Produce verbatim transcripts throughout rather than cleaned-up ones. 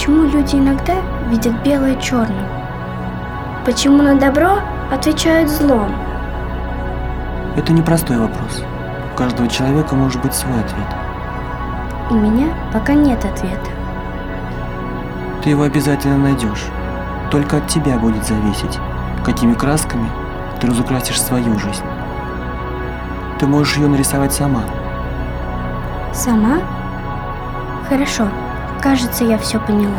Почему люди иногда видят белое черным? Почему на добро отвечают злом? Это непростой вопрос. У каждого человека может быть свой ответ. У меня пока нет ответа. Ты его обязательно найдешь. Только от тебя будет зависеть, какими красками ты разукрасишь свою жизнь. Ты можешь ее нарисовать сама. Сама? Хорошо, кажется, я все поняла.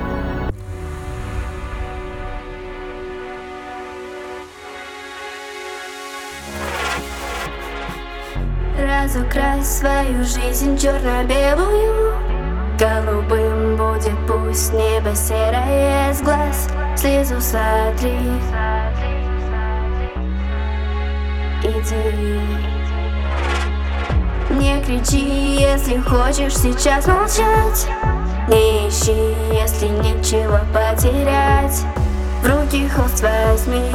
Разукрась свою жизнь черно-белую, голубым будет пусть небо серое с глаз. Слезу смотри, иди. Не кричи, если хочешь сейчас молчать. Не ищи, если нечего потерять. В руки холст возьми.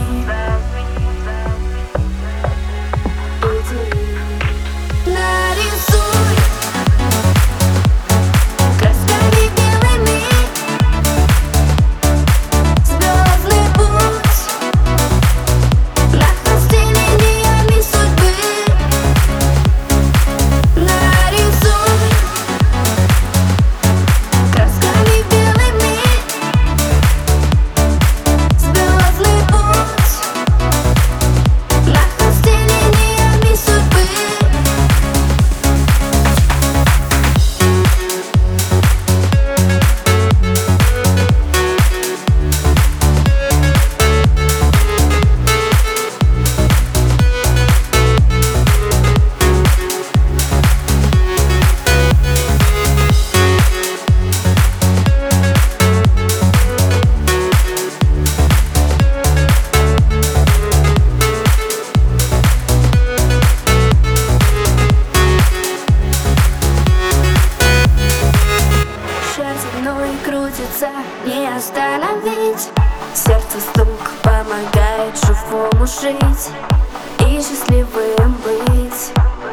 Крутится, не остановить. Сердце стук помогает живому жить и счастливым быть.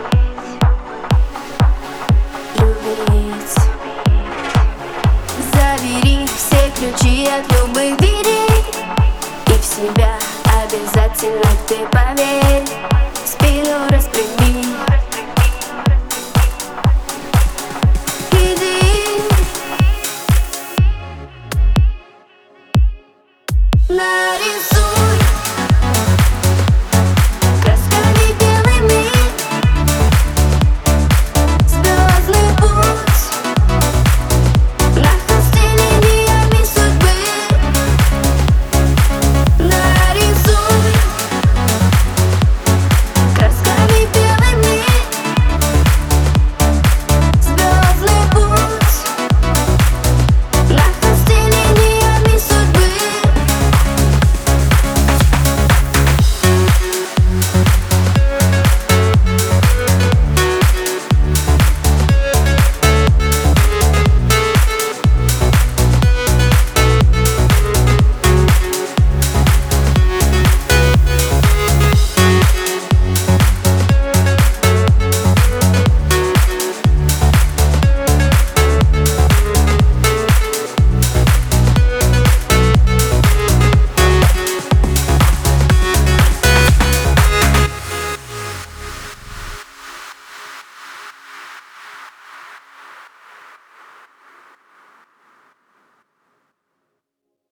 Любить. Забери все ключи от любых дверей, и в себя обязательно ты поверь. Спину распрями. Нарисуй.